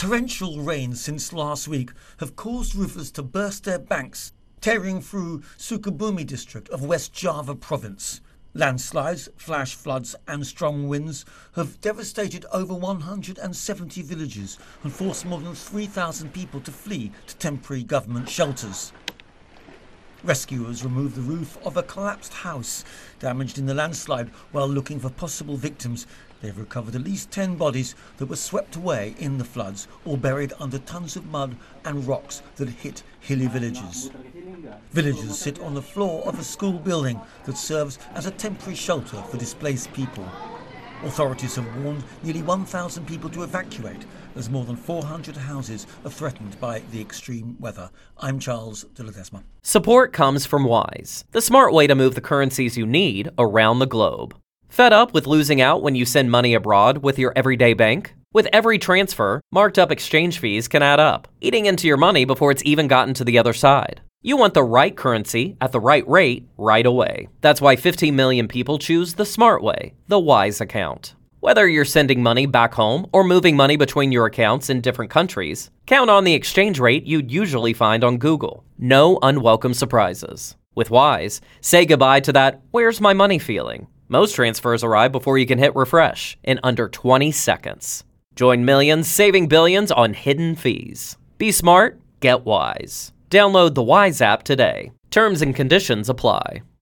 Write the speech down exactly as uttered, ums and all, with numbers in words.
Torrential rains since last week have caused rivers to burst their banks, tearing through Sukabumi district of West Java province. Landslides, flash floods and strong winds have devastated over one hundred seventy villages and forced more than three thousand people to flee to temporary government shelters. Rescuers removed the roof of a collapsed house damaged in the landslide while looking for possible victims. They've recovered at least ten bodies that were swept away in the floods or buried under tons of mud and rocks that hit hilly villages. Villagers sit on the floor of a school building that serves as a temporary shelter for displaced people. Authorities have warned nearly one thousand people to evacuate as more than four hundred houses are threatened by the extreme weather. I'm Charles de Ledesma. Support comes from Wise, the smart way to move the currencies you need around the globe. Fed up with losing out when you send money abroad with your everyday bank? With every transfer, marked up exchange fees can add up, eating into your money before it's even gotten to the other side. You want the right currency at the right rate right away. That's why fifteen million people choose the smart way, the Wise account. Whether you're sending money back home or moving money between your accounts in different countries, count on the exchange rate you'd usually find on Google. No unwelcome surprises. With Wise, say goodbye to that "where's my money" feeling. Most transfers arrive before you can hit refresh in under twenty seconds. Join millions saving billions on hidden fees. Be smart, get Wise. Download the Wise app today. Terms and conditions apply.